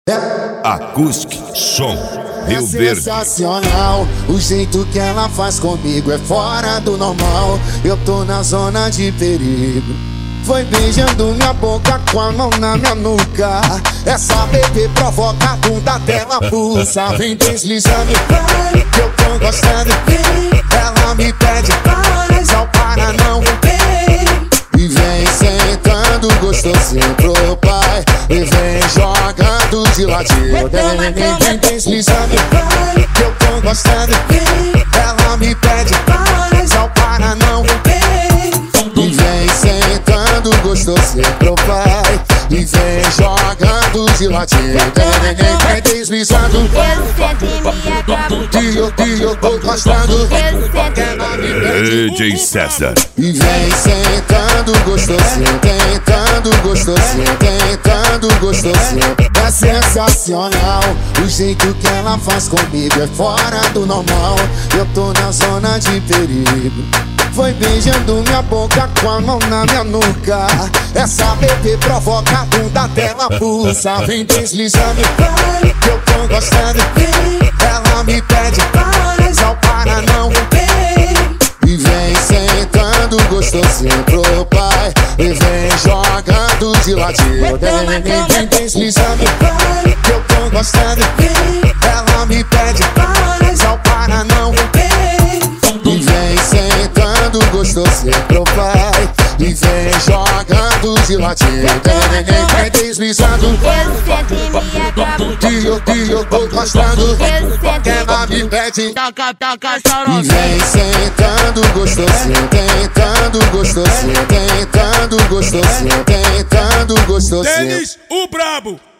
Acoustic Som Rio Verde. Sensacional, o jeito que ela faz comigo é fora do normal. Eu tô na zona de perigo. Foi beijando minha boca com a mão na minha nuca. Essa bebê provoca a bunda dela pulsa. Vem deslizando, que eu tô gostando. Ela me pede, não para não. E vem sentando gostosinho pro pai. E vem jogando de ladinho. Vem deslizando, que eu tô gostando. Ela me pede, não para não. E vem sentando gostosinho pro pai. E vem jogando de ladinho. Vem deslizando, que eu tô gostando. DJ César. E vem sentando gostosinho, tentando gostosinho, tentando gostosinho. É sensacional, o jeito que ela faz comigo é fora do normal. Eu tô na zona de perigo. Foi beijando minha boca com a mão na minha nuca. Essa bebê provoca a bunda dela pulsa. Vem deslizando, que eu tô gostando. Ela me pede, não para não. E vem sentando gostosinho pro pai. E vem jogando de ladinho. Vem deslizando, que eu tô gostando. Ela me pede, não para não. E vem sentando gostosinho pro pai. E vem jogando de ladinho. Vem deslizando, que eu tô gostando. Ela me pede, e vem sentando gostosinho, tentando gostosinho, tentando gostosinho, tentando gostosinho. Denis, o brabo.